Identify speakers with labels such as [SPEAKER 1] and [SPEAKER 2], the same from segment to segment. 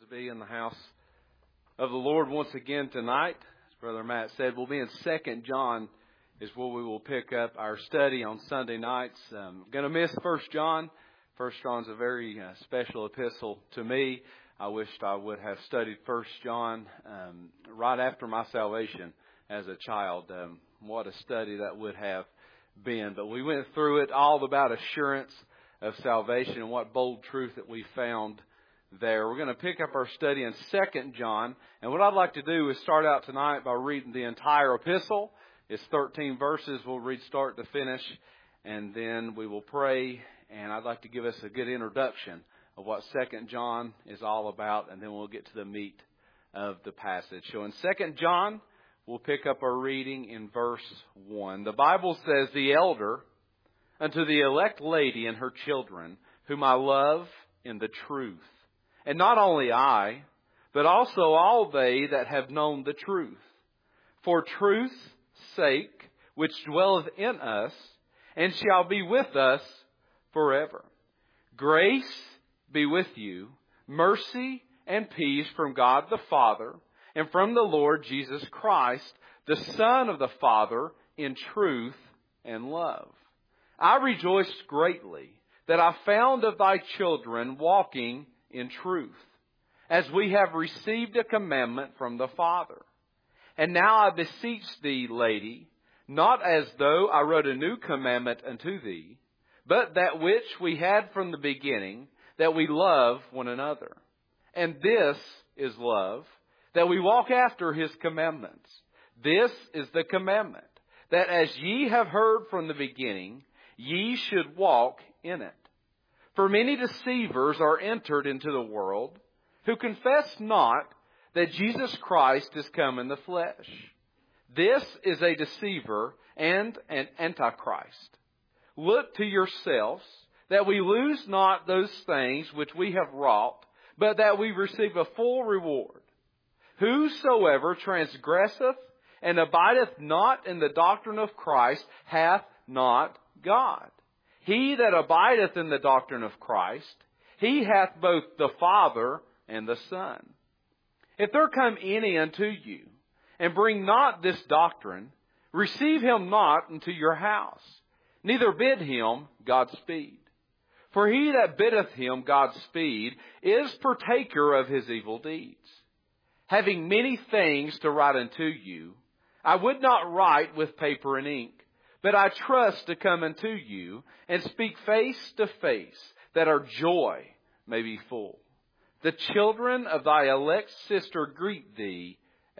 [SPEAKER 1] To be in the house of the Lord once again tonight. As Brother Matt said, we'll be in 2 John is where we will pick up our study on Sunday nights. Going to miss 1 John. 1 John's a very special epistle to me. I wished I would have studied 1 John right after my salvation as a child. What a study that would have been. But we went through it all about assurance of salvation and what bold truth that we found there. We're going to pick up our study in 2 John. And what I'd like to do is start out tonight by reading the entire epistle. It's 13 verses. We'll read start to finish. And then we will pray. And I'd like to give us a good introduction of what 2 John is all about. And then we'll get to the meat of the passage. So in 2 John, we'll pick up our reading in verse 1. The Bible says, "The elder unto the elect lady and her children, whom I love in the truth. And not only I, but also all they that have known the truth. For truth's sake, which dwelleth in us, and shall be with us forever. Grace be with you, mercy and peace from God the Father, and from the Lord Jesus Christ, the Son of the Father, in truth and love. I rejoiced greatly that I found of thy children walking in truth, as we have received a commandment from the Father. And now I beseech thee, lady, not as though I wrote a new commandment unto thee, but that which we had from the beginning, that we love one another. And this is love, that we walk after his commandments. This is the commandment, that as ye have heard from the beginning, ye should walk in it. For many deceivers are entered into the world, who confess not that Jesus Christ is come in the flesh. This is a deceiver and an antichrist. Look to yourselves, that we lose not those things which we have wrought, but that we receive a full reward. Whosoever transgresseth and abideth not in the doctrine of Christ hath not God. He that abideth in the doctrine of Christ, he hath both the Father and the Son. If there come any unto you, and bring not this doctrine, receive him not into your house, neither bid him Godspeed. For he that biddeth him Godspeed is partaker of his evil deeds. Having many things to write unto you, I would not write with paper and ink, but I trust to come unto you and speak face to face, that our joy may be full. The children of thy elect sister greet thee.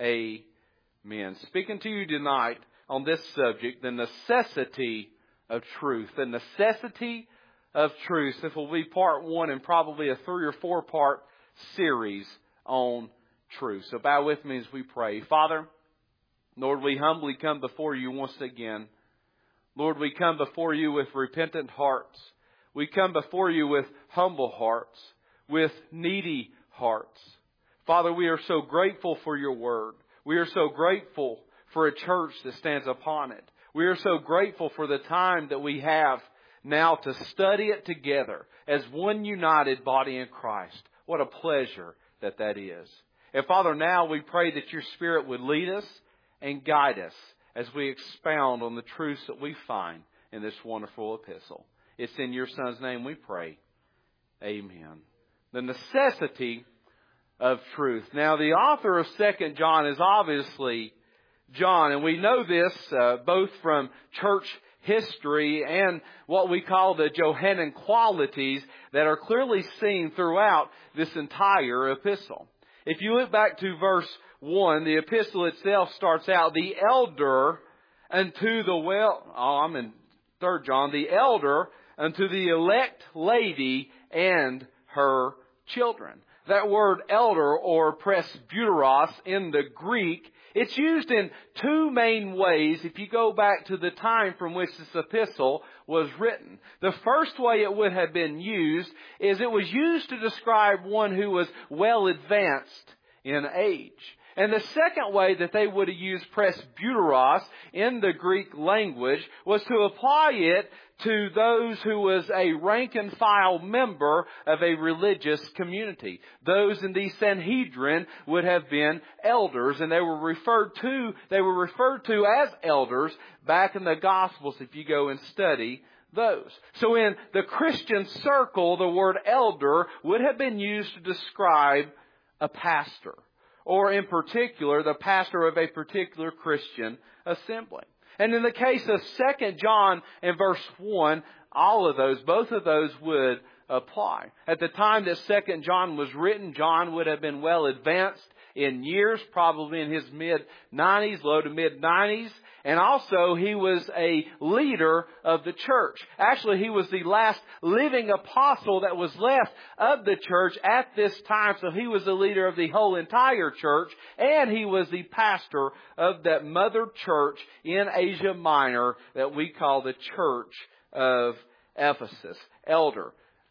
[SPEAKER 1] Amen." Speaking to you tonight on this subject, the necessity of truth. The necessity of truth. This will be part 1 and probably a 3 or 4 part series on truth. So bow with me as we pray. Father, Lord, we humbly come before you once again. Lord, we come before you with repentant hearts. We come before you with humble hearts, with needy hearts. Father, we are so grateful for your word. We are so grateful for a church that stands upon it. We are so grateful for the time that we have now to study it together as one united body in Christ. What a pleasure that is. And Father, now we pray that your Spirit would lead us and guide us as we expound on the truths that we find in this wonderful epistle. It's in your Son's name we pray. Amen. The necessity of truth. Now, the author of 2 John is obviously John, and we know this both from church history and what we call the Johannine qualities that are clearly seen throughout this entire epistle. If you look back to verse 1, the epistle itself starts out, "The elder unto the I'm in 3 John, "the elder unto the elect lady and her children." That word elder or presbyteros in the Greek, it's used in 2 main ways if you go back to the time from which this epistle was written. The first way it would have been used is it was used to describe one who was well advanced in age. And the second way that they would have used presbyteros in the Greek language was to apply it to those who was a rank and file member of a religious community. Those in the Sanhedrin would have been elders, and they were referred to as elders back in the Gospels if you go and study those. So in the Christian circle, the word elder would have been used to describe a pastor, or in particular, the pastor of a particular Christian assembly. And in the case of 2 John and verse 1, both of those would apply. At the time that 2 John was written, John would have been well advanced in years, probably in his mid-90s, low to mid-90s. And also, he was a leader of the church. Actually, he was the last living apostle that was left of the church at this time. So he was the leader of the whole entire church. And he was the pastor of that mother church in Asia Minor that we call the Church of Ephesus. Elder.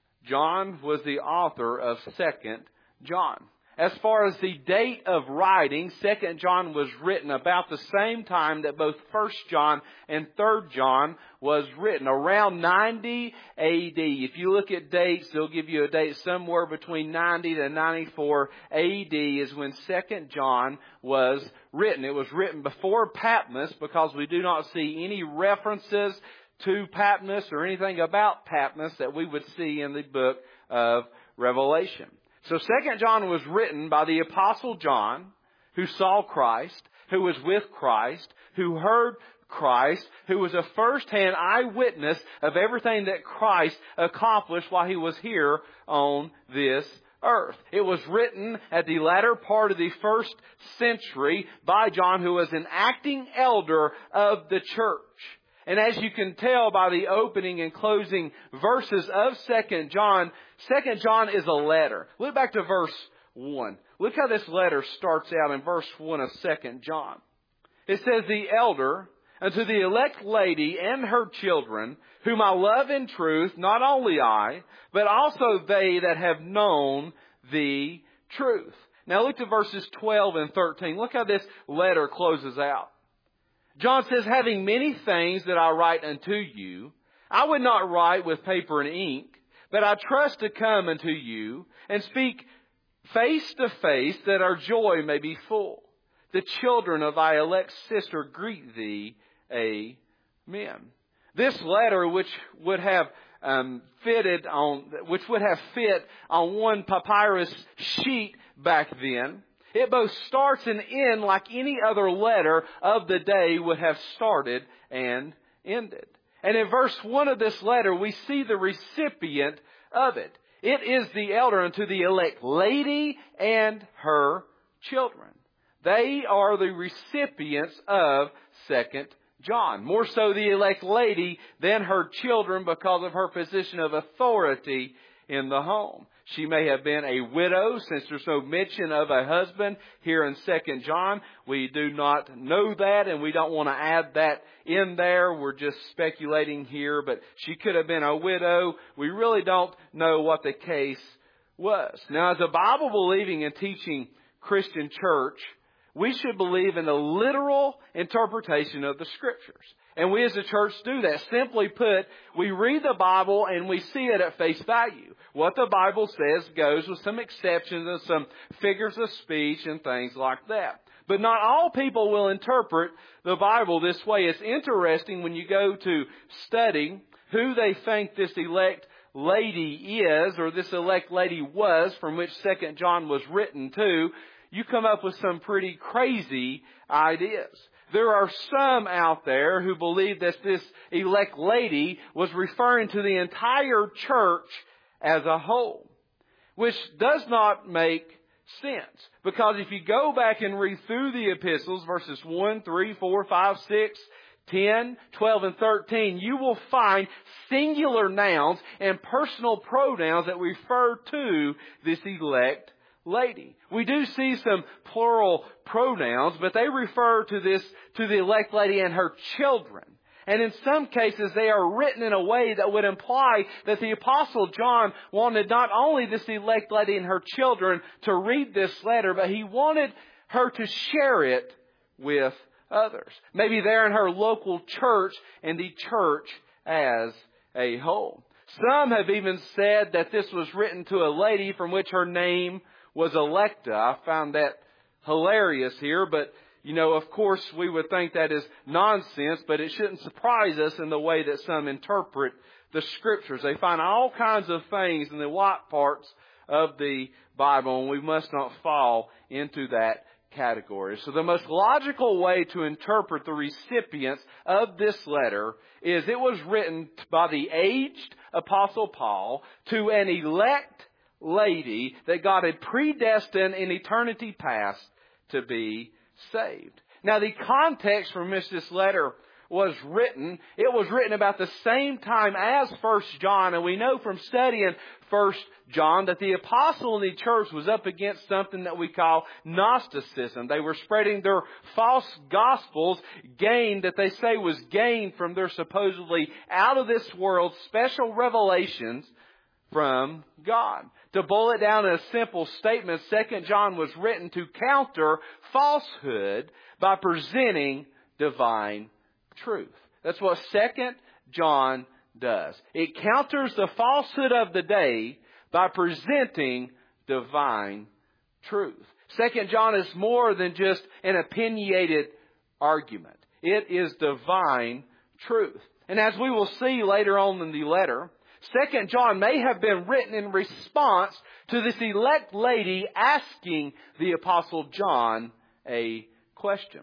[SPEAKER 1] John was the author of 2 John. As far as the date of writing, 2 John was written about the same time that both 1 John and 3 John was written, around 90 AD. If you look at dates, they'll give you a date somewhere between 90 to 94 AD is when 2 John was written. It was written before Patmos because we do not see any references to Patmos or anything about Patmos that we would see in the book of Revelation. So 2 John was written by the Apostle John, who saw Christ, who was with Christ, who heard Christ, who was a first-hand eyewitness of everything that Christ accomplished while He was here on this earth. It was written at the latter part of the first century by John, who was an acting elder of the church. And as you can tell by the opening and closing verses of 2 John, 2 John is a letter. Look back to verse 1. Look how this letter starts out in verse 1 of 2 John. It says, "The elder unto the elect lady and her children, whom I love in truth, not only I, but also they that have known the truth." Now look to verses 12 and 13. Look how this letter closes out. John says, "Having many things that I write unto you, I would not write with paper and ink, but I trust to come unto you and speak face to face, that our joy may be full. The children of thy elect sister greet thee. Amen." This letter, which would have fit on one papyrus sheet back then, it both starts and ends like any other letter of the day would have started and ended. And in verse 1 of this letter, we see the recipient of it. It is the elder unto the elect lady and her children. They are the recipients of 2 John. More so the elect lady than her children because of her position of authority in the home. She may have been a widow, since there's no mention of a husband here in 2 John. We do not know that, and we don't want to add that in there. We're just speculating here, but she could have been a widow. We really don't know what the case was. Now, as a Bible-believing and teaching Christian church, we should believe in the literal interpretation of the Scriptures. And we as a church do that. Simply put, we read the Bible and we see it at face value. What the Bible says goes, with some exceptions and some figures of speech and things like that. But not all people will interpret the Bible this way. It's interesting when you go to study who they think this elect lady is, or this elect lady was, from which 2 John was written to, you come up with some pretty crazy ideas. There are some out there who believe that this elect lady was referring to the entire church as a whole, which does not make sense. Because if you go back and read through the epistles, verses 1, 3, 4, 5, 6, 10, 12, and 13, you will find singular nouns and personal pronouns that refer to this elect lady. We do see some plural pronouns, but they refer to the elect lady and her children. And in some cases, they are written in a way that would imply that the Apostle John wanted not only this elect lady and her children to read this letter, but he wanted her to share it with others. Maybe there in her local church and the church as a whole. Some have even said that this was written to a lady from which her name was Electa. I found that hilarious here, but of course we would think that is nonsense, but it shouldn't surprise us in the way that some interpret the Scriptures. They find all kinds of things in the white parts of the Bible, and we must not fall into that category. So the most logical way to interpret the recipients of this letter is it was written by the aged Apostle Paul to an elect lady that God had predestined in eternity past to be saved. Now the context from which this letter was written, it was written about the same time as 1 John, and we know from studying 1 John that the apostle in the church was up against something that we call Gnosticism. They were spreading their false gospels, that they say was gained from their supposedly out of this world special revelations from God. To boil it down in a simple statement, 2 John was written to counter falsehood by presenting divine truth. That's what 2 John does. It counters the falsehood of the day by presenting divine truth. 2 John is more than just an opinionated argument. It is divine truth. And as we will see later on in the letter, 2 John may have been written in response to this elect lady asking the Apostle John a question.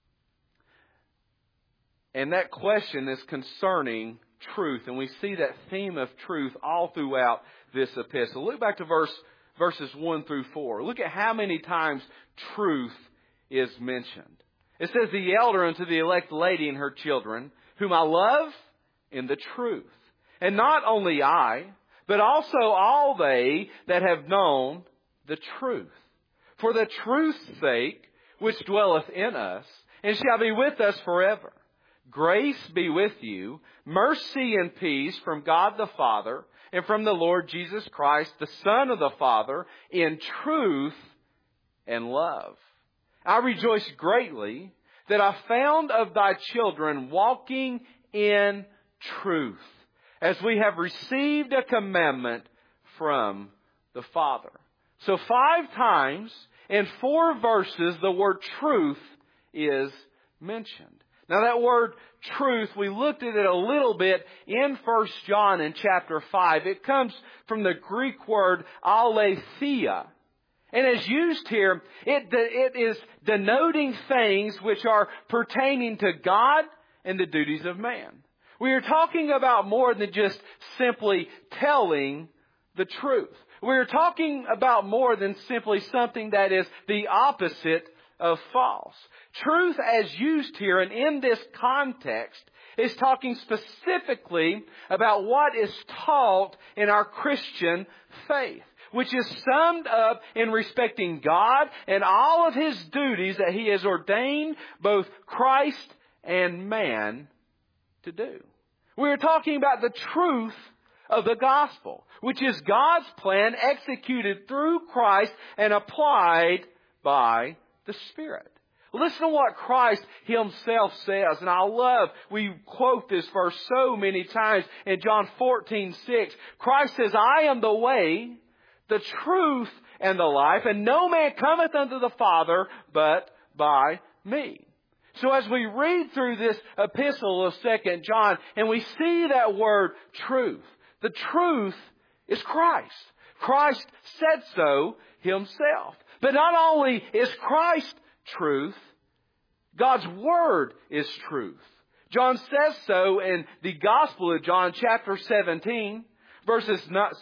[SPEAKER 1] And that question is concerning truth. And we see that theme of truth all throughout this epistle. Look back to verses 1 through 4. Look at how many times truth is mentioned. It says, the elder unto the elect lady and her children, whom I love in the truth. And not only I, but also all they that have known the truth. For the truth's sake, which dwelleth in us, and shall be with us forever. Grace be with you, mercy and peace from God the Father, and from the Lord Jesus Christ, the Son of the Father, in truth and love. I rejoice greatly that I found of thy children walking in truth, as we have received a commandment from the Father. So 5 times in 4 verses, the word truth is mentioned. Now that word truth, we looked at it a little bit in 1 John in chapter 5. It comes from the Greek word aletheia. And as used here, it is denoting things which are pertaining to God and the duties of man. We are talking about more than just simply telling the truth. We are talking about more than simply something that is the opposite of false. Truth as used here and in this context is talking specifically about what is taught in our Christian faith, which is summed up in respecting God and all of His duties that He has ordained both Christ and man to do. We're talking about the truth of the gospel, which is God's plan executed through Christ and applied by the Spirit. Listen to what Christ Himself says, and we quote this verse so many times in John 14:6. Christ says, I am the way, the truth, and the life, and no man cometh unto the Father but by me. So as we read through this epistle of 2 John, and we see that word truth, the truth is Christ. Christ said so Himself. But not only is Christ truth, God's Word is truth. John says so in the Gospel of John chapter 17, verses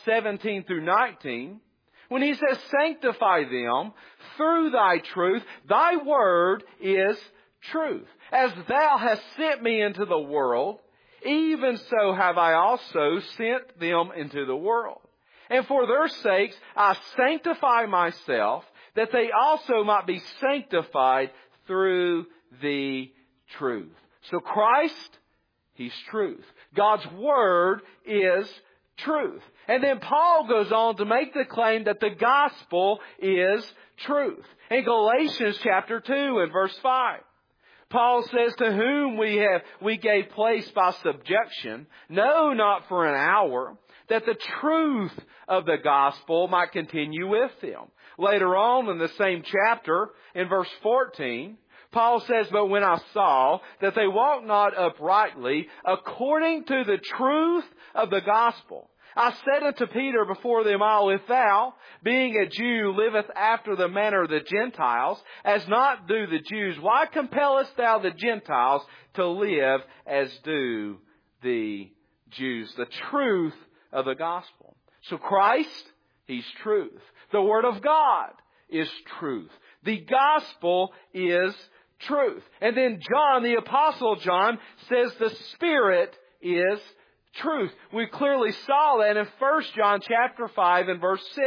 [SPEAKER 1] 17 through 19, when He says, sanctify them through thy truth. Thy word is truth. As thou hast sent me into the world, even so have I also sent them into the world. And for their sakes I sanctify myself, that they also might be sanctified through the truth. So Christ, He's truth. God's Word is truth. And then Paul goes on to make the claim that the gospel is truth. In Galatians chapter 2 and verse 5. Paul says, to whom we gave place by subjection, no, not for an hour, that the truth of the gospel might continue with them. Later on in the same chapter, in verse 14, Paul says, but when I saw that they walked not uprightly according to the truth of the gospel, I said unto Peter before them all, if thou, being a Jew, livest after the manner of the Gentiles, as not do the Jews, why compellest thou the Gentiles to live as do the Jews? The truth of the gospel. So Christ, He's truth. The Word of God is truth. The gospel is truth. And then John, the Apostle John, says the Spirit is truth. We clearly saw that in 1 John chapter 5 and verse 6.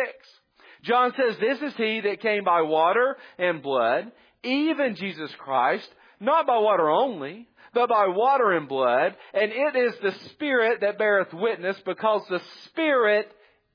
[SPEAKER 1] John says, this is He that came by water and blood, even Jesus Christ, not by water only, but by water and blood. And it is the Spirit that beareth witness, because the Spirit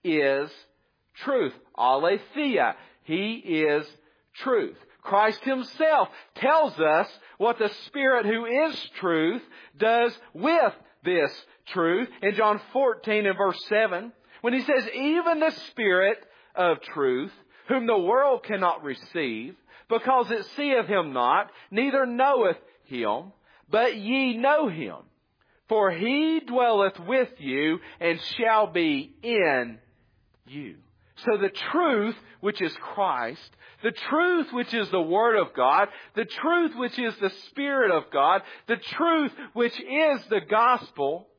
[SPEAKER 1] is truth. Aletheia. He is truth. Christ Himself tells us what the Spirit, who is truth, does with this truth. In John 14 and verse 7, when He says, even the Spirit of truth, whom the world cannot receive, because it seeth Him not, neither knoweth Him, but ye know Him. For He dwelleth with you, and shall be in you. So the truth, which is Christ, the truth which is the Word of God, the truth which is the Spirit of God, the truth which is the gospel,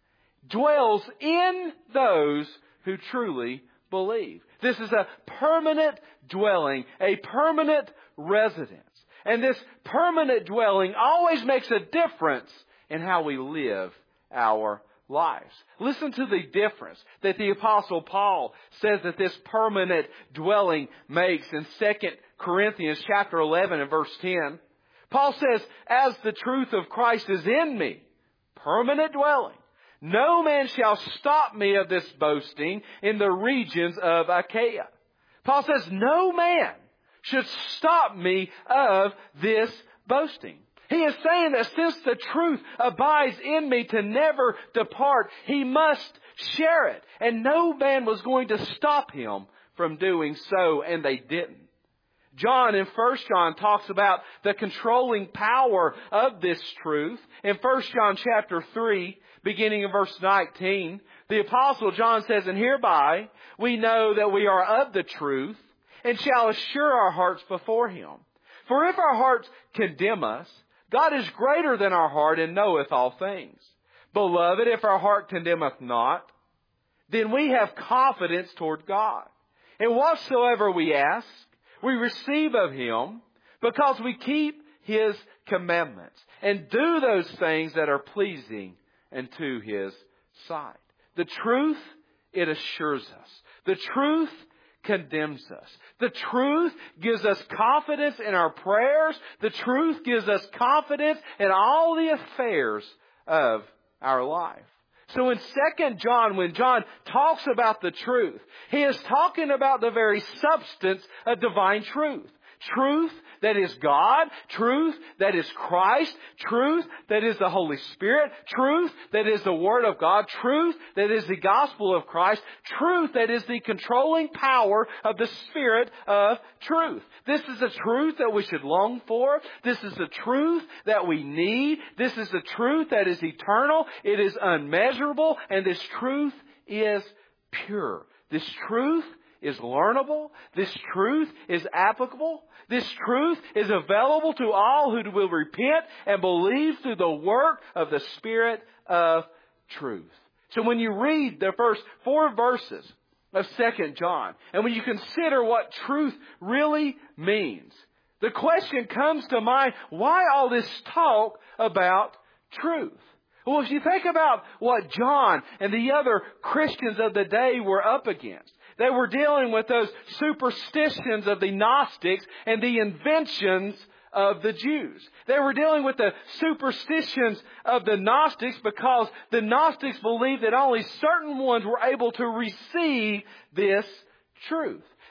[SPEAKER 1] dwells in those who truly believe. This is a permanent dwelling, a permanent residence. And this permanent dwelling always makes a difference in how we live our lives. Listen to the difference that the Apostle Paul says that this permanent dwelling makes in 2 Corinthians chapter 11 and verse 10. Paul says, as the truth of Christ is in me, permanent dwelling, no man shall stop me of this boasting in the regions of Achaia. Paul says, no man should stop me of this boasting. He is saying that since the truth abides in me to never depart, he must share it. And no man was going to stop him from doing so, and they didn't. John in 1 John talks about the controlling power of this truth. In 1 John chapter 3, beginning in verse 19, the Apostle John says, and hereby we know that we are of the truth, and shall assure our hearts before Him. For if our hearts condemn us, God is greater than our heart, and knoweth all things. Beloved, if our heart condemneth not, then we have confidence toward God. And whatsoever we ask, we receive of Him, because we keep His commandments, and do those things that are pleasing unto His sight. The truth, it assures us. The truth condemns us. The truth gives us confidence in our prayers. The truth gives us confidence in all the affairs of our life. So in 2 John, when John talks about the truth, he is talking about the very substance of divine truth. Truth that is God, truth that is Christ, truth that is the Holy Spirit, truth that is the Word of God, truth that is the gospel of Christ, truth that is the controlling power of the Spirit of truth. This is the truth that we should long for. This is the truth that we need. This is the truth that is eternal. It is unmeasurable, and this truth is pure. This truth is learnable. This truth is applicable. This truth is available to all who will repent and believe through the work of the Spirit of truth. So when you read the first 4 verses of 2 John, and when you consider what truth really means, the question comes to mind, why all this talk about truth? Well, if you think about what John and the other Christians of the day were up against, they were dealing with those superstitions of the Gnostics and the inventions of the Jews. They were dealing with the superstitions of the Gnostics because the Gnostics believed that only certain ones were able to receive this truth.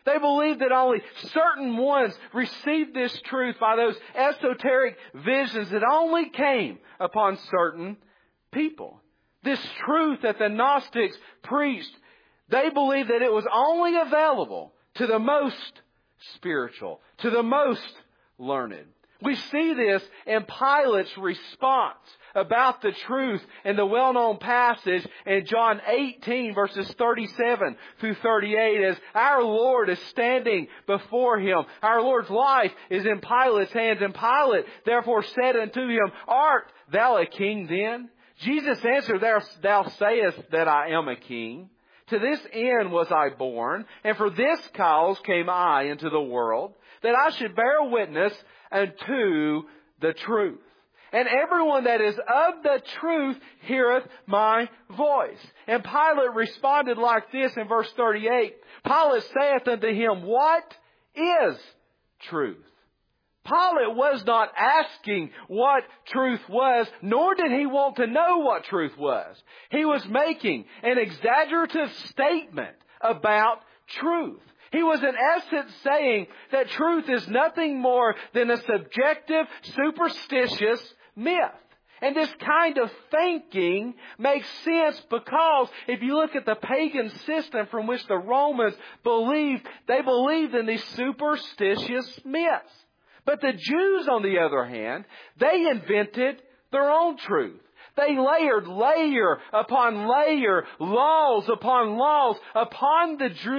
[SPEAKER 1] They believed that only certain ones received this truth by those esoteric visions that only came upon certain people. This truth that the Gnostics preached, they believed that it was only available to the most spiritual, to the most learned. We see this in Pilate's response about the truth in the well-known passage in John 18 verses 37 through 38 as our Lord is standing before him. Our Lord's life is in Pilate's hands, and Pilate therefore said unto him, Art thou a king then? Jesus answered, Thou sayest that I am a king. To this end was I born, and for this cause came I into the world, that I should bear witness unto the truth. And everyone that is of the truth heareth my voice. And Pilate responded like this in verse 38. Pilate saith unto him, What is truth? Pilate was not asking what truth was, nor did he want to know what truth was. He was making an exaggerative statement about truth. He was in essence saying that truth is nothing more than a subjective, superstitious myth. And this kind of thinking makes sense because if you look at the pagan system from which the Romans believed, they believed in these superstitious myths. But the Jews, on the other hand, they invented their own truth. They layered layer upon layer, laws upon laws upon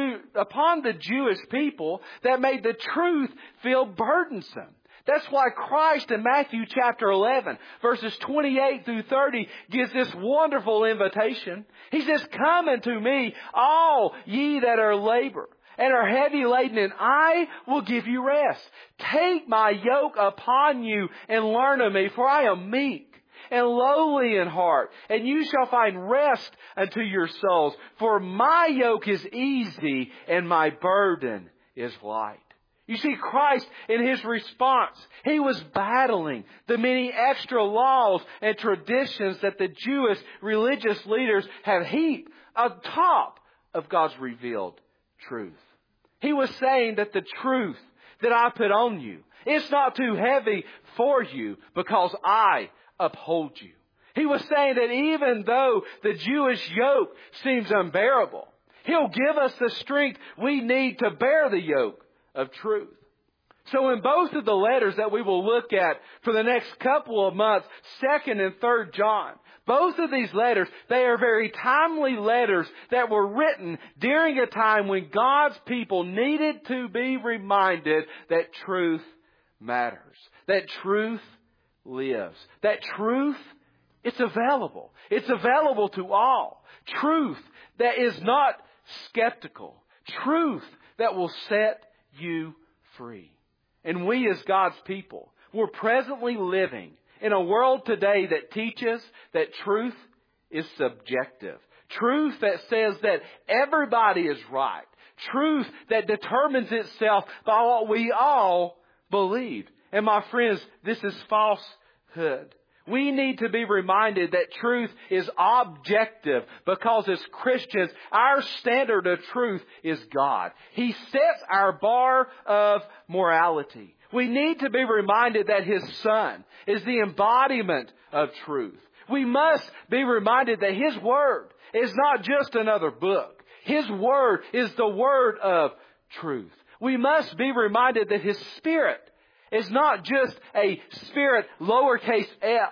[SPEAKER 1] the Jewish people that made the truth feel burdensome. That's why Christ in Matthew chapter 11, verses 28 through 30, gives this wonderful invitation. He says, Come unto me, all ye that are labor and are heavy laden, and I will give you rest. Take my yoke upon you and learn of me, for I am meek and lowly in heart, and you shall find rest unto your souls. For my yoke is easy and my burden is light. You see, Christ, in His response, He was battling the many extra laws and traditions that the Jewish religious leaders have heaped on top of God's revealed truth. He was saying that the truth that I put on you, it's not too heavy for you because I uphold you. He was saying that even though the Jewish yoke seems unbearable, He'll give us the strength we need to bear the yoke of truth. So in both of the letters that we will look at for the next couple of months, 2nd and 3rd John, both of these letters, they are very timely letters that were written during a time when God's people needed to be reminded that truth matters, that truth lives, that truth, it's available. It's available to all. Truth that is not skeptical. Truth that will set you free. And we as God's people, we're presently living in a world today that teaches that truth is subjective. Truth that says that everybody is right. Truth that determines itself by what we all believe. And my friends, this is falsehood. We need to be reminded that truth is objective because as Christians, our standard of truth is God. He sets our bar of morality. We need to be reminded that His Son is the embodiment of truth. We must be reminded that His Word is not just another book. His Word is the Word of truth. We must be reminded that His Spirit is not just a spirit, lowercase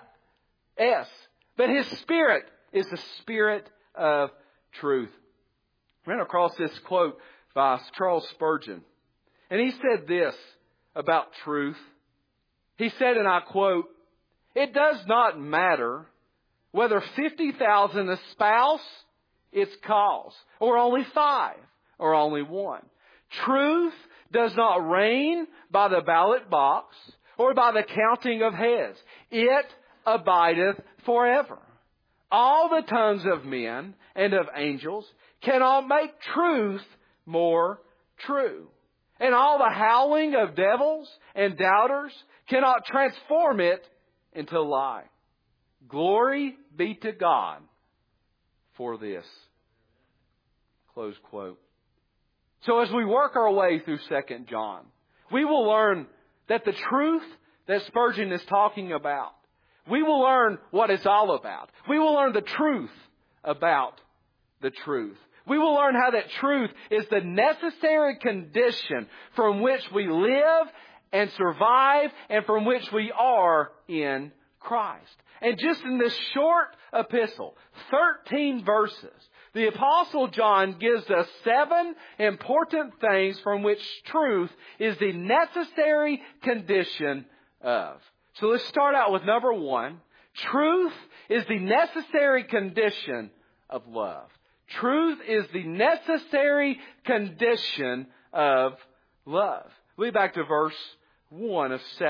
[SPEAKER 1] s, but His Spirit is the Spirit of truth. I ran across this quote by Charles Spurgeon, and he said this about truth. He said, and I quote, "It does not matter whether 50,000 espouse its cause, or only 5, or only 1. Truth does not reign by the ballot box or by the counting of heads. It abideth forever. All the tongues of men and of angels cannot make truth more true. And all the howling of devils and doubters cannot transform it into lie. Glory be to God for this." Close quote. So as we work our way through 2 John, we will learn that the truth that Spurgeon is talking about, we will learn what it's all about. We will learn the truth about the truth. We will learn how that truth is the necessary condition from which we live and survive and from which we are in Christ. And just in this short epistle, 13 verses, the Apostle John gives us 7 important things from which truth is the necessary condition of. So let's start out with number 1. Truth is the necessary condition of love. Truth is the necessary condition of love. Lead back to verse 1 of 2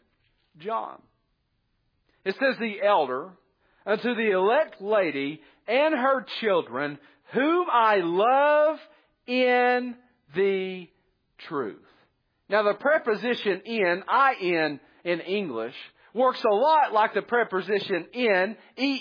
[SPEAKER 1] John. It says, the elder unto the elect lady and her children, whom I love in the truth. Now the preposition in English, works a lot like the preposition in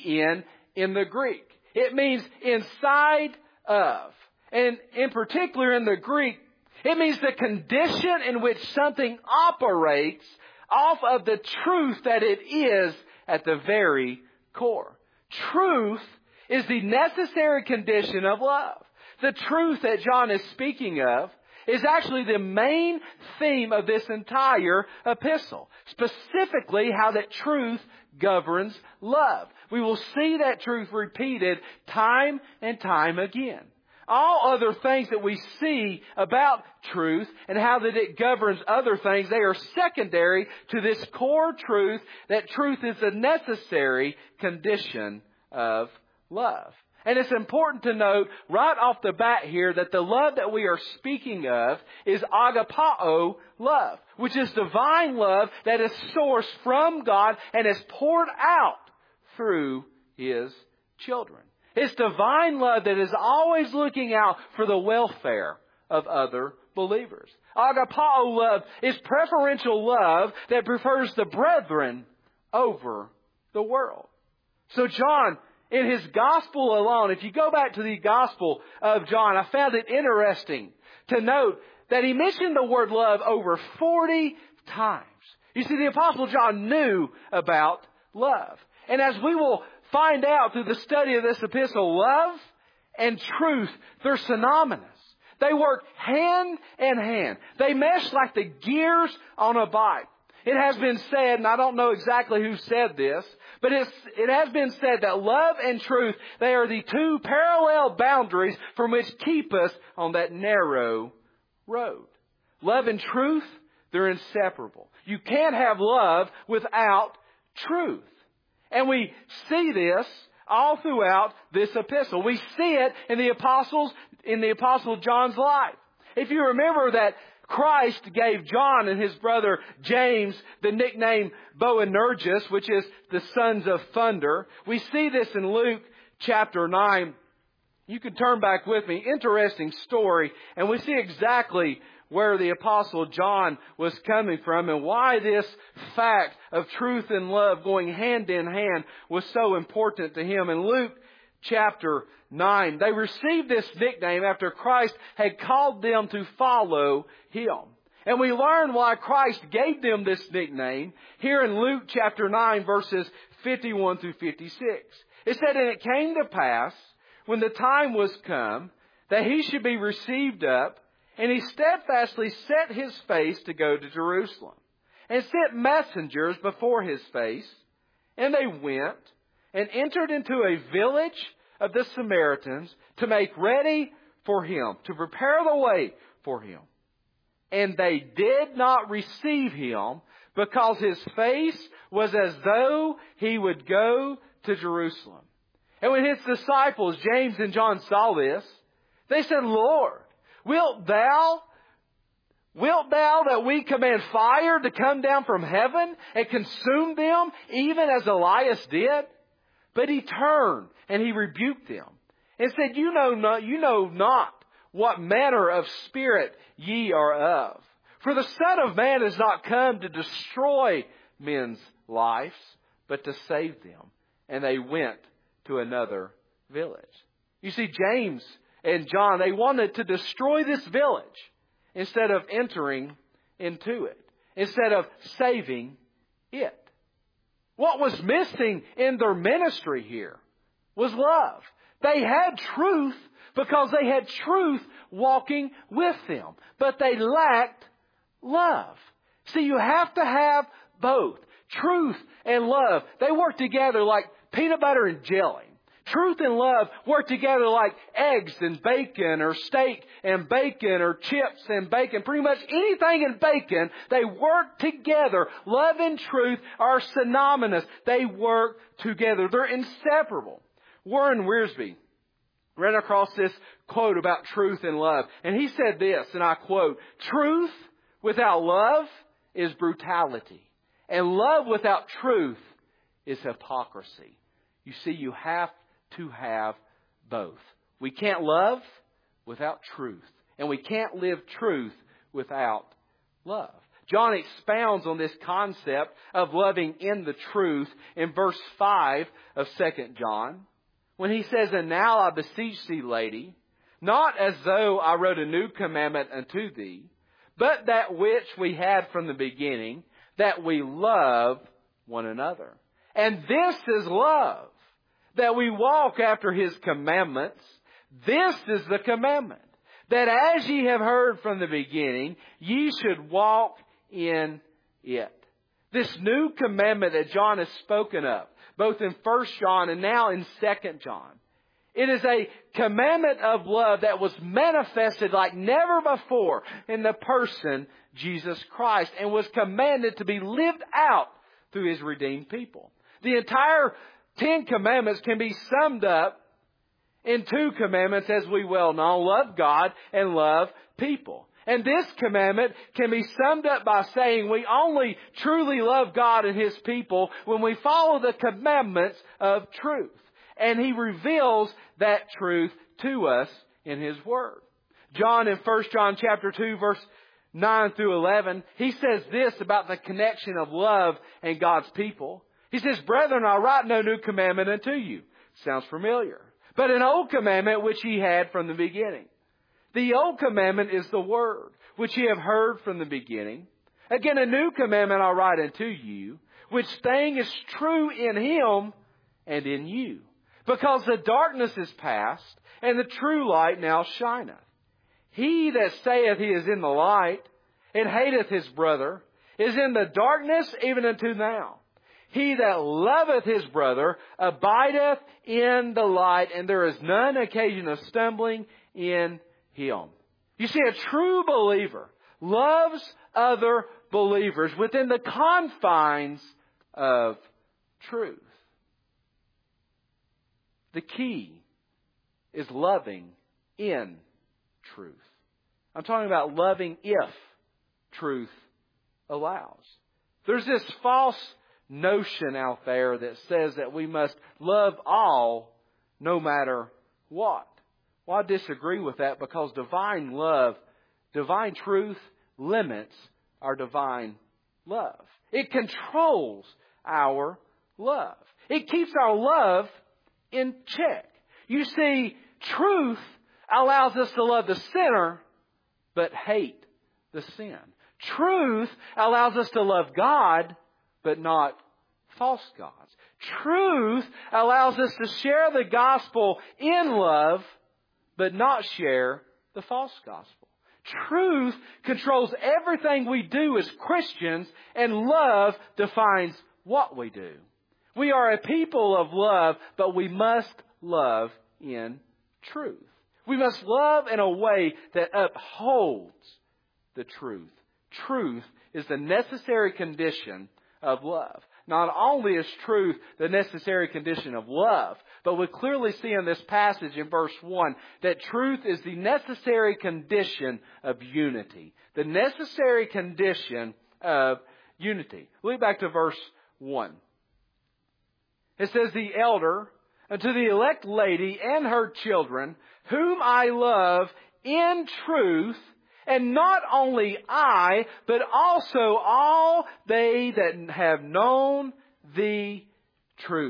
[SPEAKER 1] the Greek. It means inside of. And in particular in the Greek, it means the condition in which something operates off of the truth that it is at the very core. Truth is the necessary condition of love. The truth that John is speaking of is actually the main theme of this entire epistle. Specifically, how that truth governs love. We will see that truth repeated time and time again. All other things that we see about truth and how that it governs other things, they are secondary to this core truth that truth is a necessary condition of love. And it's important to note right off the bat here that the love that we are speaking of is agapao love, which is divine love that is sourced from God and is poured out through His children. It's divine love that is always looking out for the welfare of other believers. Agapao love is preferential love that prefers the brethren over the world. So John, in his gospel alone, if you go back to the gospel of John, I found it interesting to note that he mentioned the word love over 40 times. You see, the Apostle John knew about love. And as we will find out through the study of this epistle, love and truth, they're synonymous. They work hand in hand. They mesh like the gears on a bike. It has been said, and I don't know exactly who said this, but it has been said that love and truth, they are the two parallel boundaries from which keep us on that narrow road. Love and truth, they're inseparable. You can't have love without truth. And we see this all throughout this epistle. We see it in the Apostle John's life. If you remember that Christ gave John and his brother James the nickname Boanerges, which is the sons of thunder. We see this in Luke chapter 9. You can turn back with me. Interesting story. And we see exactly where the Apostle John was coming from and why this fact of truth and love going hand in hand was so important to him. In Luke chapter 9, they received this nickname after Christ had called them to follow Him. And we learn why Christ gave them this nickname here in Luke chapter 9, verses 51 through 56. It said, "And it came to pass, when the time was come, that He should be received up, and He steadfastly set His face to go to Jerusalem, and sent messengers before His face. And they went and entered into a village of the Samaritans to make ready for Him, to prepare the way for Him. And they did not receive Him, because His face was as though He would go to Jerusalem. And when His disciples, James and John, saw this, they said, Lord, wilt thou that we command fire to come down from heaven and consume them, even as Elias did? But He turned and He rebuked them and said, You know not what manner of spirit ye are of. For the Son of Man is not come to destroy men's lives, but to save them. And they went to another village." You see, James and John, they wanted to destroy this village instead of entering into it, instead of saving it. What was missing in their ministry here was love. They had truth because they had truth walking with them, but they lacked love. See, you have to have both. Truth and love, they work together like peanut butter and jelly. Truth and love work together like eggs and bacon, or steak and bacon, or chips and bacon. Pretty much anything in bacon, they work together. Love and truth are synonymous. They work together. They're inseparable. Warren Wiersbe ran across this quote about truth and love. And he said this, and I quote, "Truth without love is brutality. And love without truth is hypocrisy." You see, you have to have both. We can't love without truth. And we can't live truth without love. John expounds on this concept of loving in the truth in verse 5 of 2 John. When he says, "And now I beseech thee, lady, not as though I wrote a new commandment unto thee, but that which we had from the beginning, that we love one another. And this is love, that we walk after His commandments. This is the commandment, that as ye have heard from the beginning, ye should walk in it." This new commandment that John has spoken of, both in 1 John and now in 2 John. It is a commandment of love that was manifested like never before in the person Jesus Christ, and was commanded to be lived out through His redeemed people. The entire 10 commandments can be summed up in 2 commandments, as we well know: love God and love people. And this commandment can be summed up by saying we only truly love God and His people when we follow the commandments of truth. And He reveals that truth to us in His Word. John, in 1 John chapter 2, verse 9 through 11, he says this about the connection of love and God's people. He says, "Brethren, I write no new commandment unto you." Sounds familiar. "But an old commandment which ye had from the beginning. The old commandment is the word, which ye have heard from the beginning. Again, a new commandment I write unto you, which thing is true in Him and in you. Because the darkness is past, and the true light now shineth. He that saith he is in the light, and hateth his brother, is in the darkness even unto now. He that loveth his brother abideth in the light, and there is none occasion of stumbling in him." You see, a true believer loves other believers within the confines of truth. The key is loving in truth. I'm talking about loving if truth allows. There's this false notion out there that says that we must love all no matter what. Well, I disagree with that, because divine love, divine truth limits our divine love. It controls our love. It keeps our love in check. You see, truth allows us to love the sinner, but hate the sin. Truth allows us to love God, but not false gods. Truth allows us to share the gospel in love, but not share the false gospel. Truth controls everything we do as Christians, and love defines what we do. We are a people of love, but we must love in truth. We must love in a way that upholds the truth. Truth is the necessary condition of love. Not only is truth the necessary condition of love, but we clearly see in this passage in verse 1 that truth is the necessary condition of unity. The necessary condition of unity. Look back to verse 1. It says, "The elder unto the elect lady and her children, whom I love in truth, and not only I, but also all they that have known the truth."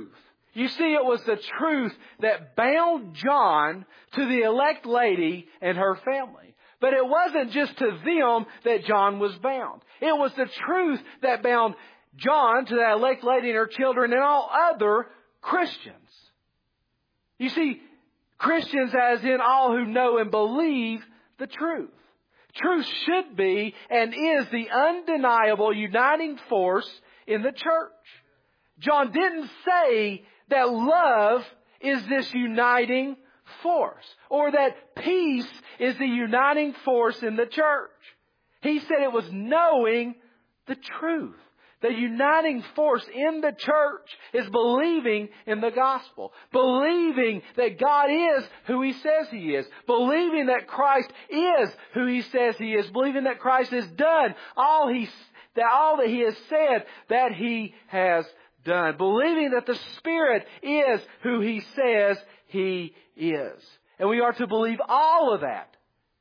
[SPEAKER 1] You see, it was the truth that bound John to the elect lady and her family. But it wasn't just to them that John was bound. It was the truth that bound John to that elect lady and her children and all other Christians. You see, Christians as in all who know and believe the truth. Truth should be and is the undeniable uniting force in the church. John didn't say that love is this uniting force or that peace is the uniting force in the church. He said it was knowing the truth. The uniting force in the church is believing in the gospel. Believing that God is who He says He is. Believing that Christ is who He says He is. Believing that Christ has done all that He has said that He has done. Believing that the Spirit is who He says He is. And we are to believe all of that,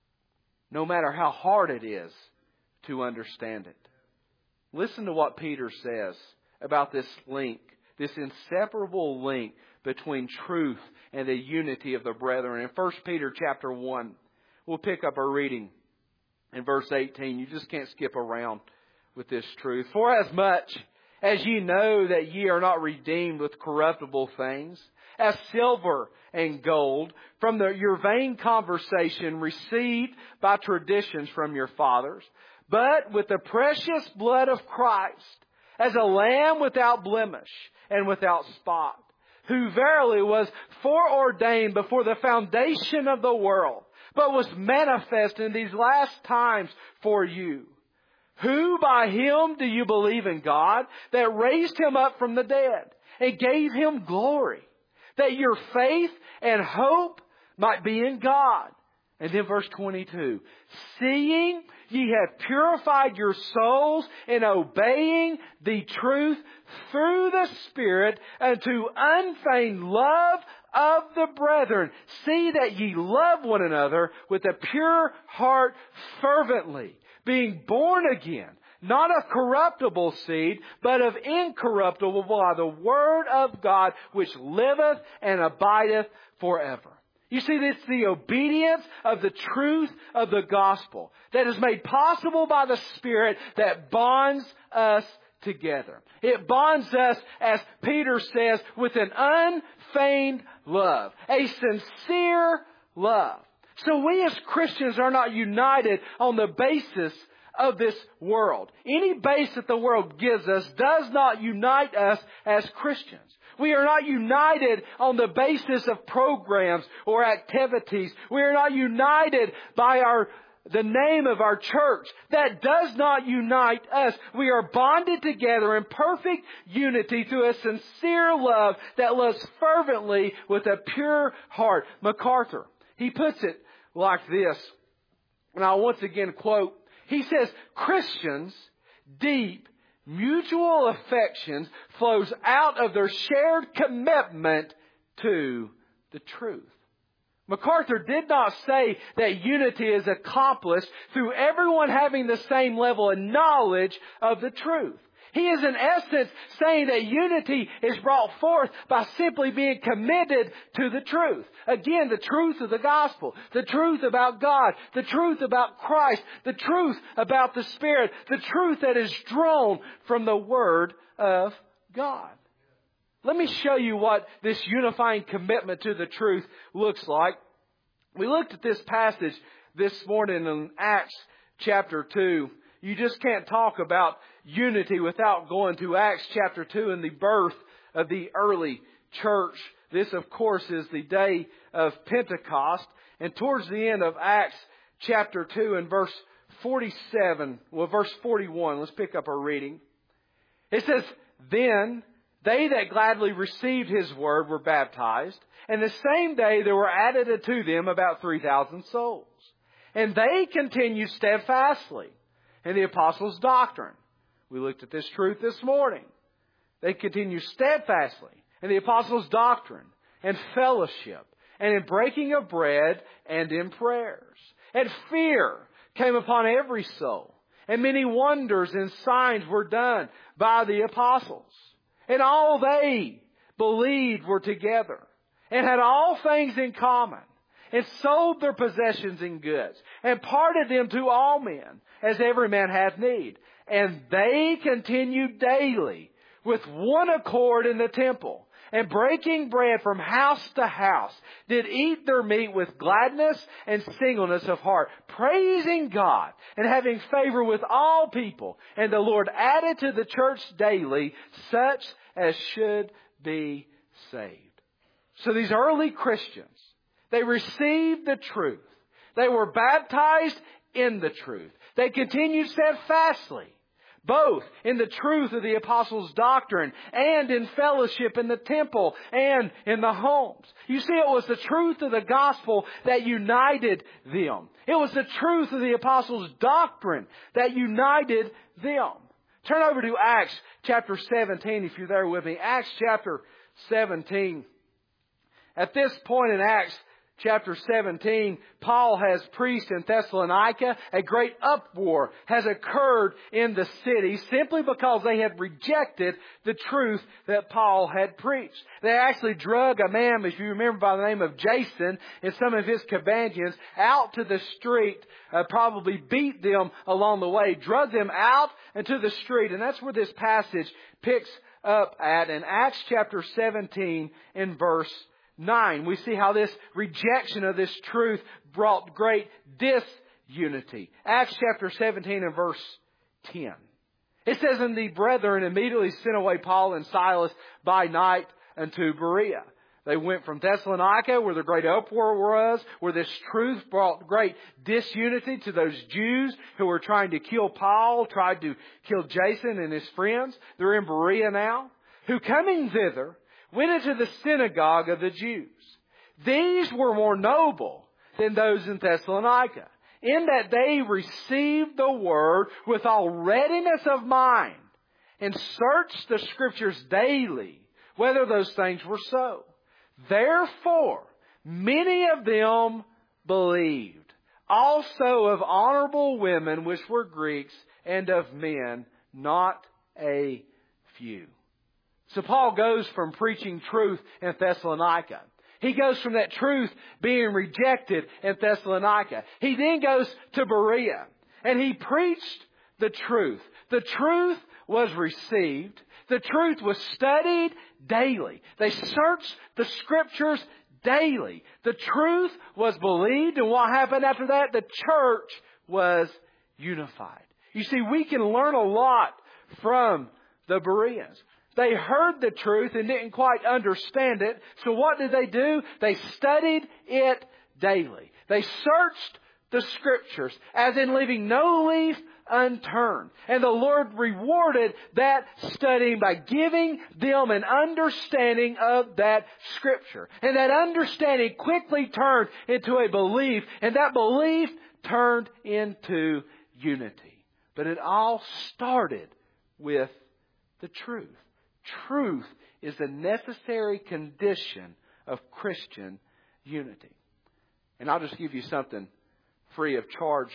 [SPEAKER 1] no matter how hard it is to understand it. Listen to what Peter says about this link, this inseparable link between truth and the unity of the brethren. In 1 Peter chapter 1, we'll pick up our reading in verse 18. You just can't skip around with this truth. For as much as ye know that ye are not redeemed with corruptible things, as silver and gold, from your vain conversation received by traditions from your fathers, but with the precious blood of Christ, as a lamb without blemish and without spot, who verily was foreordained before the foundation of the world, but was manifest in these last times for you. Who by Him do you believe in God, that raised Him up from the dead, and gave Him glory, that your faith and hope might be in God. And then verse 22, seeing ye have purified your souls in obeying the truth through the Spirit unto unfeigned love of the brethren. See that ye love one another with a pure heart fervently, being born again, not of corruptible seed, but of incorruptible by the word of God, which liveth and abideth forever. You see, it's the obedience of the truth of the gospel that is made possible by the Spirit that bonds us together. It bonds us, as Peter says, with an unfeigned love, a sincere love. So we as Christians are not united on the basis of this world. Any base that the world gives us does not unite us as Christians. We are not united on the basis of programs or activities. We are not united by the name of our church. That does not unite us. We are bonded together in perfect unity through a sincere love that loves fervently with a pure heart. MacArthur, he puts it like this, and I'll once again quote. He says, Christians' deep mutual affections flows out of their shared commitment to the truth. MacArthur did not say that unity is accomplished through everyone having the same level of knowledge of the truth. He is in essence saying that unity is brought forth by simply being committed to the truth. Again, the truth of the gospel, the truth about God, the truth about Christ, the truth about the Spirit, the truth that is drawn from the Word of God. Let me show you what this unifying commitment to the truth looks like. We looked at this passage this morning in Acts chapter 2. You just can't talk about unity without going to Acts chapter 2 and the birth of the early church. This, of course, is the day of Pentecost. And towards the end of Acts chapter 2 and verse 47, verse 41, let's pick up our reading. It says, Then they that gladly received His word were baptized, and the same day there were added unto them about 3,000 souls. And they continued steadfastly in the apostles' doctrine. We looked at this truth this morning. They continued steadfastly in the apostles' doctrine and fellowship and in breaking of bread and in prayers. And fear came upon every soul, and many wonders and signs were done by the apostles. And all they believed were together, and had all things in common, and sold their possessions and goods, and parted them to all men, as every man hath need. And they continued daily with one accord in the temple, and breaking bread from house to house, did eat their meat with gladness and singleness of heart, praising God, and having favor with all people. And the Lord added to the church daily such as should be saved. So these early Christians, they received the truth. They were baptized in the truth. They continued steadfastly, both in the truth of the apostles' doctrine and in fellowship in the temple and in the homes. You see, it was the truth of the gospel that united them. It was the truth of the apostles' doctrine that united them. Turn over to Acts chapter 17 if you're there with me. Acts chapter 17. At this point in Acts chapter 17, Paul has preached in Thessalonica. A great uproar has occurred in the city simply because they had rejected the truth that Paul had preached. They actually drug a man, if you remember, by the name of Jason and some of his companions out to the street, probably beat them along the way, drug them out into the street. And that's where this passage picks up at in Acts chapter 17 in verse 9. We see how this rejection of this truth brought great disunity. Acts chapter 17 and verse 10. It says, And the brethren immediately sent away Paul and Silas by night unto Berea. They went from Thessalonica, where the great uproar was, where this truth brought great disunity to those Jews who were trying to kill Paul, tried to kill Jason and his friends. They're in Berea now. Who coming thither went into the synagogue of the Jews. These were more noble than those in Thessalonica, in that they received the word with all readiness of mind, and searched the Scriptures daily, whether those things were so. Therefore, many of them believed, also of honorable women which were Greeks, and of men, not a few. So Paul goes from preaching truth in Thessalonica. He goes from that truth being rejected in Thessalonica. He then goes to Berea and he preached the truth. The truth was received. The truth was studied daily. They searched the Scriptures daily. The truth was believed, and what happened after that? The church was unified. You see, we can learn a lot from the Bereans. They heard the truth and didn't quite understand it. So what did they do? They studied it daily. They searched the Scriptures, as in leaving no leaf unturned. And the Lord rewarded that studying by giving them an understanding of that Scripture. And that understanding quickly turned into a belief. And that belief turned into unity. But it all started with the truth. Truth is a necessary condition of Christian unity. And I'll just give you something free of charge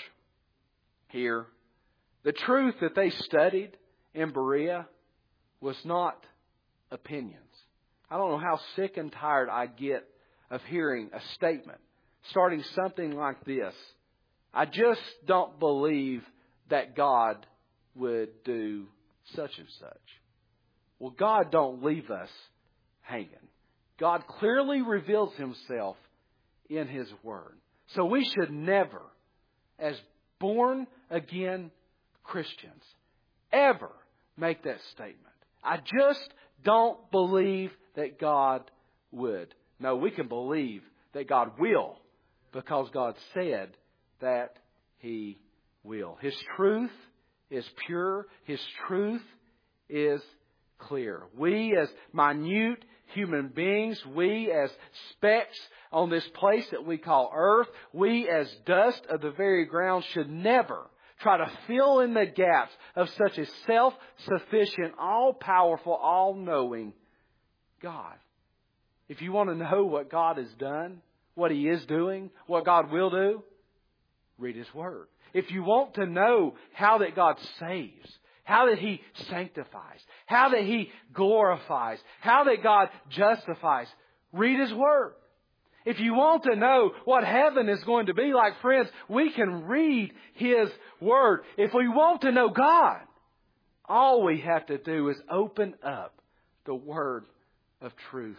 [SPEAKER 1] here. The truth that they studied in Berea was not opinions. I don't know how sick and tired I get of hearing a statement starting something like this. I just don't believe that God would do such and such. Well, God don't leave us hanging. God clearly reveals Himself in His Word. So we should never, as born again Christians, ever make that statement. I just don't believe that God would. No, we can believe that God will, because God said that He will. His truth is pure. His truth is clear. We as minute human beings, we as specks on this place that we call earth, we as dust of the very ground should never try to fill in the gaps of such a self-sufficient, all-powerful, all-knowing God. If you want to know what God has done, what He is doing, what God will do, read His Word. If you want to know how that God saves, how that He sanctifies, how that He glorifies, how that God justifies. Read His Word. If you want to know what heaven is going to be like, friends, we can read His Word. If we want to know God, all we have to do is open up the Word of truth.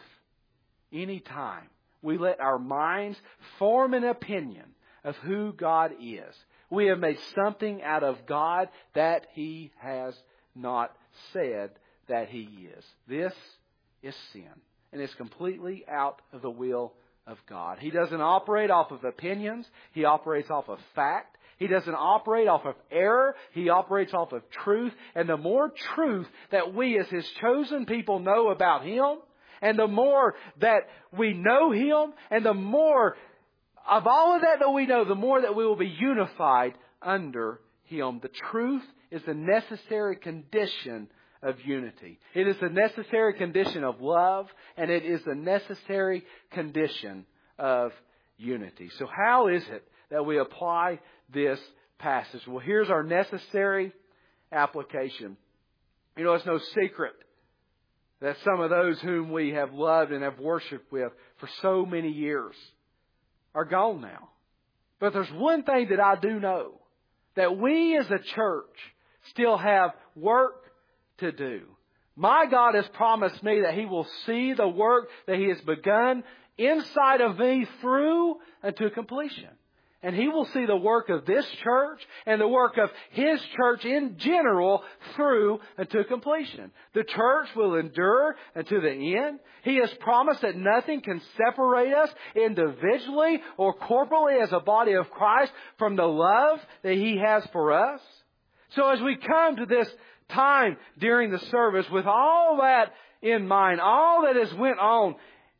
[SPEAKER 1] Anytime we let our minds form an opinion of who God is, we have made something out of God that He has not said that He is. This is sin. And it's completely out of the will of God. He doesn't operate off of opinions. He operates off of fact. He doesn't operate off of error. He operates off of truth. And the more truth that we as His chosen people know about Him, and the more that we know Him, and the more of all of that we know, the more that we will be unified under Him. The truth is the necessary condition of unity. It is the necessary condition of love, and it is the necessary condition of unity. So how is it that we apply this passage? Well, here's our necessary application. You know, it's no secret that some of those whom we have loved and have worshiped with for so many years are gone now. But there's one thing that I do know, that we as a church still have work to do. My God has promised me that He will see the work that He has begun inside of me through unto completion. And He will see the work of this church and the work of His church in general through unto completion. The church will endure unto the end. He has promised that nothing can separate us individually or corporately as a body of Christ from the love that He has for us. So as we come to this time during the service with all that in mind, all that has went on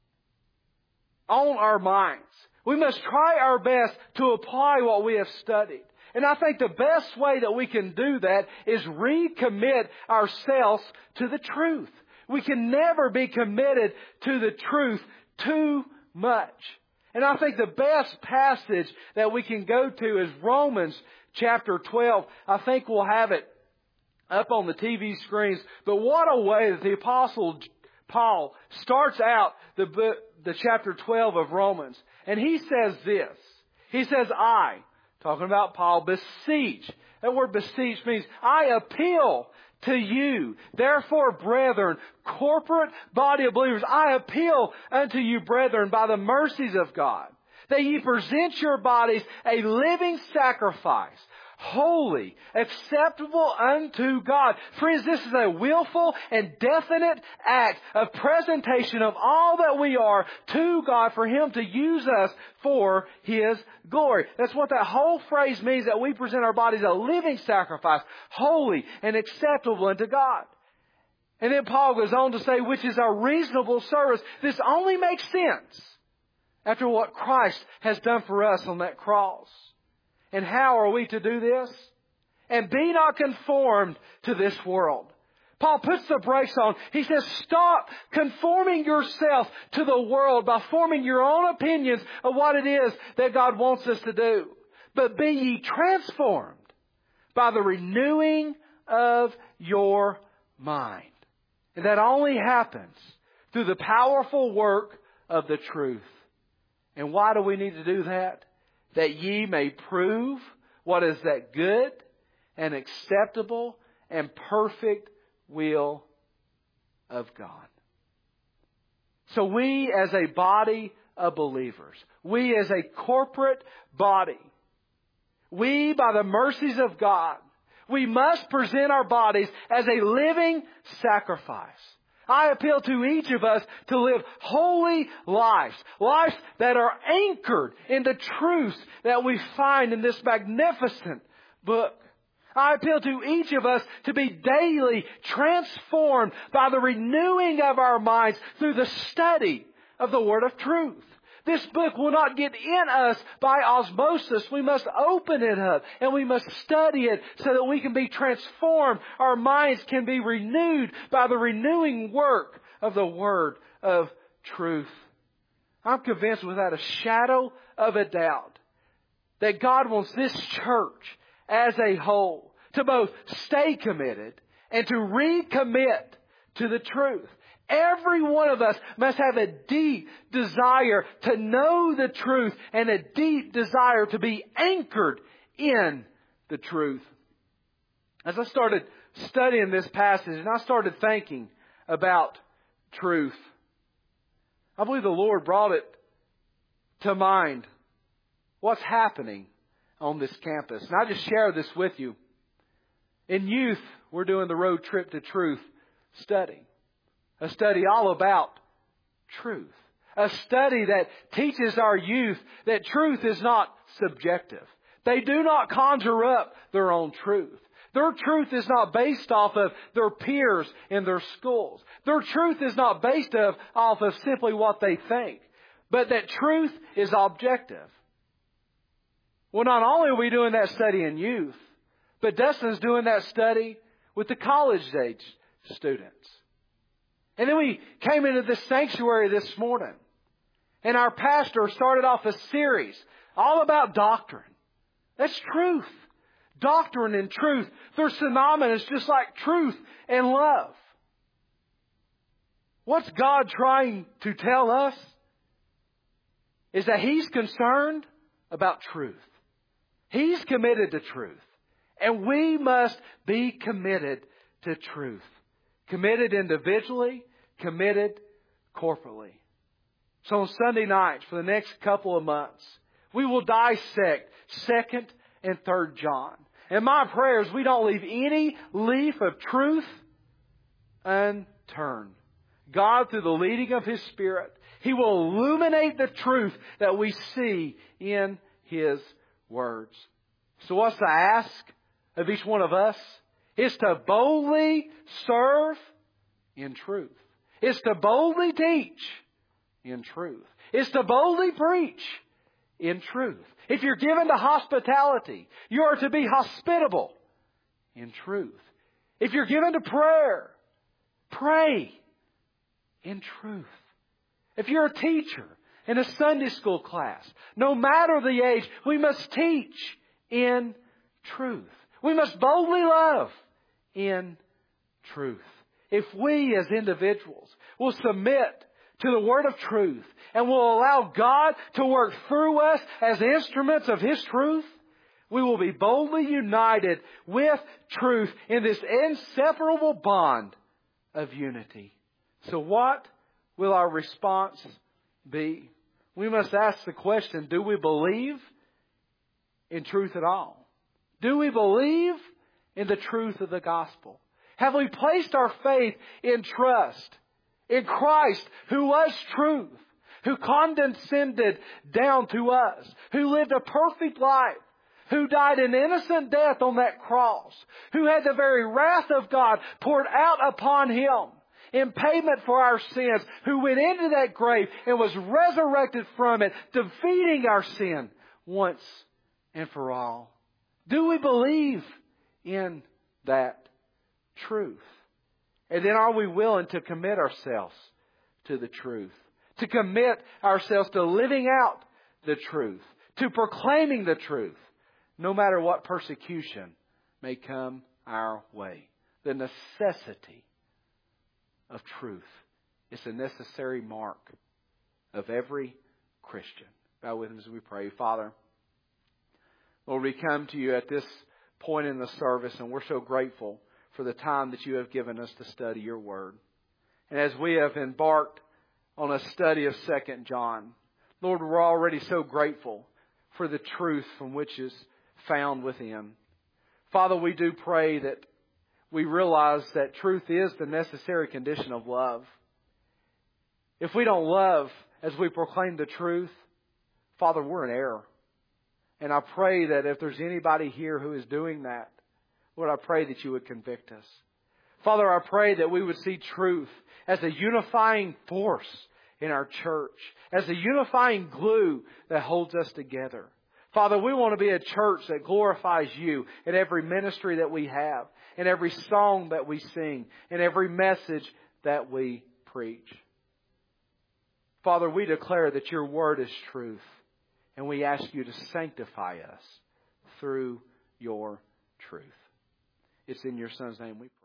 [SPEAKER 1] our minds, we must try our best to apply what we have studied. And I think the best way that we can do that is recommit ourselves to the truth. We can never be committed to the truth too much. And I think the best passage that we can go to is Romans chapter 12. I think we'll have it up on the TV screens. But what a way that the Apostle Paul starts out the chapter 12 of Romans. And he says this. He says, I, talking about Paul, beseech. That word beseech means I appeal to you. Therefore, brethren, corporate body of believers, I appeal unto you, brethren, by the mercies of God, that ye present your bodies a living sacrifice, holy, acceptable unto God. Friends, this is a willful and definite act of presentation of all that we are to God for Him to use us for His glory. That's what that whole phrase means, that we present our bodies a living sacrifice, holy and acceptable unto God. And then Paul goes on to say, which is our reasonable service. This only makes sense after what Christ has done for us on that cross. And how are we to do this? And be not conformed to this world. Paul puts the brakes on. He says, stop conforming yourself to the world by forming your own opinions of what it is that God wants us to do. But be ye transformed by the renewing of your mind. And that only happens through the powerful work of the truth. And why do we need to do that? That ye may prove what is that good and acceptable and perfect will of God. So we as a body of believers, we as a corporate body, we by the mercies of God, we must present our bodies as a living sacrifice. I appeal to each of us to live holy lives. Lives that are anchored in the truths that we find in this magnificent book. I appeal to each of us to be daily transformed by the renewing of our minds through the study of the Word of truth. This book will not get in us by osmosis. We must open it up and we must study it so that we can be transformed. Our minds can be renewed by the renewing work of the Word of truth. I'm convinced without a shadow of a doubt that God wants this church as a whole to both stay committed and to recommit to the truth. Every one of us must have a deep desire to know the truth and a deep desire to be anchored in the truth. As I started studying this passage and I started thinking about truth, I believe the Lord brought it to mind what's happening on this campus. And I just share this with you. In youth, we're doing the Road Trip to Truth study. A study all about truth. A study that teaches our youth that truth is not subjective. They do not conjure up their own truth. Their truth is not based off of their peers in their schools. Their truth is not based off of simply what they think. But that truth is objective. Well, not only are we doing that study in youth, but Dustin's doing that study with the college-age students. And then we came into this sanctuary this morning. And our pastor started off a series all about doctrine. That's truth. Doctrine and truth, they're synonymous just like truth and love. What's God trying to tell us is that He's concerned about truth. He's committed to truth. And we must be committed to truth. Committed individually, committed corporately. So on Sunday nights, for the next couple of months, we will dissect 2nd and 3rd John. And my prayer is we don't leave any leaf of truth unturned. God, through the leading of His Spirit, He will illuminate the truth that we see in His words. So what's the ask of each one of us? It's to boldly serve in truth. It's to boldly teach in truth. It's to boldly preach in truth. If you're given to hospitality, you are to be hospitable in truth. If you're given to prayer, pray in truth. If you're a teacher in a Sunday school class, no matter the age, we must teach in truth. We must boldly love in truth. If we as individuals will submit to the Word of truth and will allow God to work through us as instruments of His truth, we will be boldly united with truth in this inseparable bond of unity. So what will our response be? We must ask the question, do we believe in truth at all? Do we believe in the truth of the gospel? Have we placed our faith in trust in Christ, who was truth, who condescended down to us, who lived a perfect life, who died an innocent death on that cross, who had the very wrath of God poured out upon Him in payment for our sins, who went into that grave and was resurrected from it, defeating our sin once and for all? Do we believe in that truth? And then are we willing to commit ourselves to the truth? To commit ourselves to living out the truth, to proclaiming the truth, no matter what persecution may come our way. The necessity of truth is a necessary mark of every Christian. Bow with us as we pray. Father, Lord, we come to you at this point in the service, and we're so grateful for the time that you have given us to study your Word. And as we have embarked on a study of 2nd John, Lord, we're already so grateful for the truth from which is found within. Father, we do pray that we realize that truth is the necessary condition of love. If we don't love as we proclaim the truth, Father, we're in error. And I pray that if there's anybody here who is doing that, Lord, I pray that you would convict us. Father, I pray that we would see truth as a unifying force in our church, as a unifying glue that holds us together. Father, we want to be a church that glorifies you in every ministry that we have, in every song that we sing, in every message that we preach. Father, we declare that your word is truth, and we ask you to sanctify us through your truth. It's in your Son's name we pray.